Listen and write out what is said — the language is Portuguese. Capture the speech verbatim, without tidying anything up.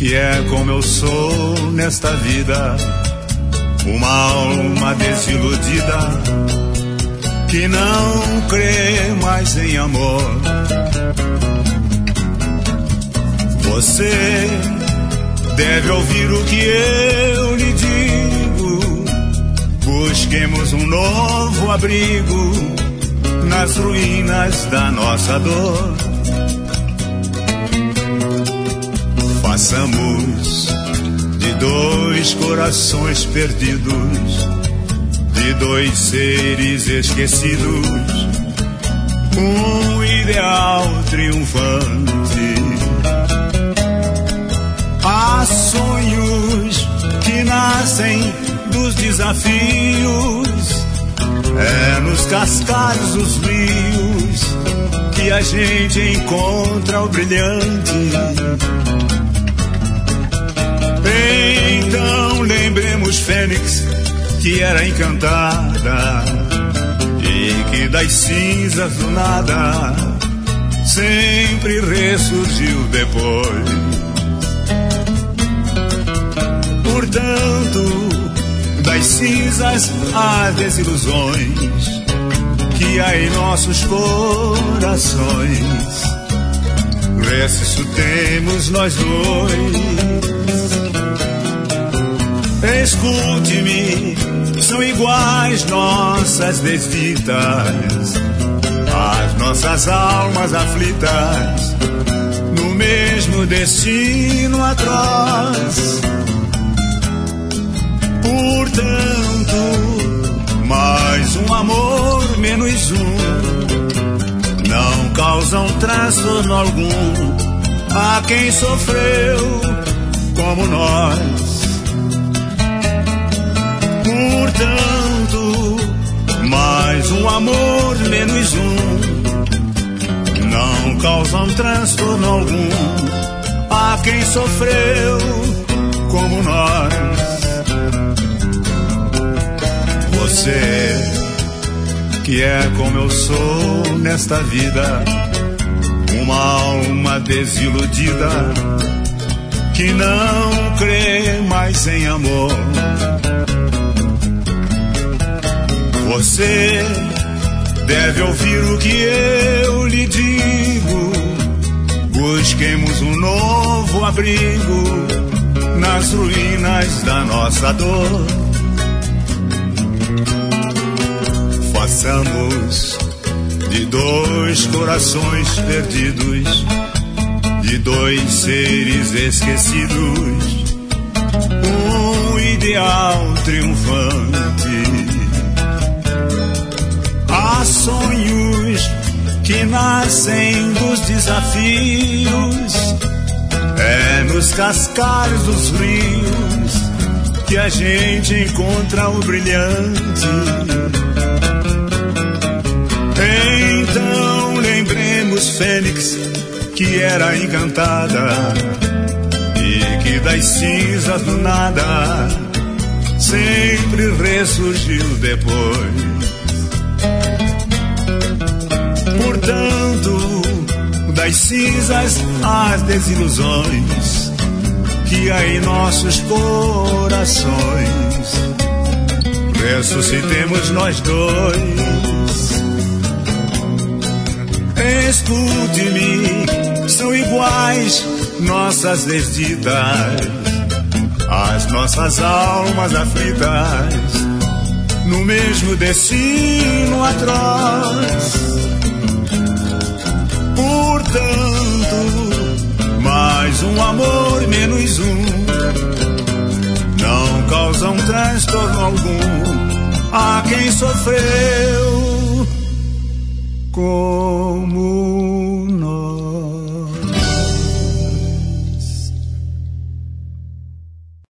que é como eu sou nesta vida, uma alma desiludida que não crê mais em amor. Você deve ouvir o que eu lhe digo. Busquemos um novo abrigo nas ruínas da nossa dor. Façamos de dois corações perdidos, de dois seres esquecidos, um ideal triunfante. Há sonhos que nascem dos desafios, é nos cascalhos dos rios que a gente encontra o brilhante. Então lembremos Fênix, que era encantada e que das cinzas do nada sempre ressurgiu depois. Portanto, das cinzas às desilusões que há em nossos corações, ressuscitemos nós dois. Escute-me, são iguais nossas desditas, as nossas almas aflitas, no mesmo destino atroz. Portanto, mais um amor, menos um, não causam transtorno algum a quem sofreu como nós. Portanto, mais um amor, menos um, não causam transtorno algum a quem sofreu como nós. Você, que é como eu sou nesta vida, uma alma desiludida que não crê mais em amor. Você deve ouvir o que eu lhe digo. Busquemos um novo abrigo nas ruínas da nossa dor. Façamos de dois corações perdidos, de dois seres esquecidos, um ideal triunfante. Há sonhos que nascem dos desafios, é nos cascalhos dos rios que a gente encontra o brilhante. Então lembremos Fênix, que era encantada e que das cinzas do nada sempre ressurgiu depois. Portanto, das cinzas às desilusões que há em nossos corações, ressuscitemos nós dois. Escute-me, são iguais nossas desditas, as nossas almas aflitas, no mesmo destino atroz. Portanto, mais um amor, menos um, não causam transtorno algum a quem sofreu como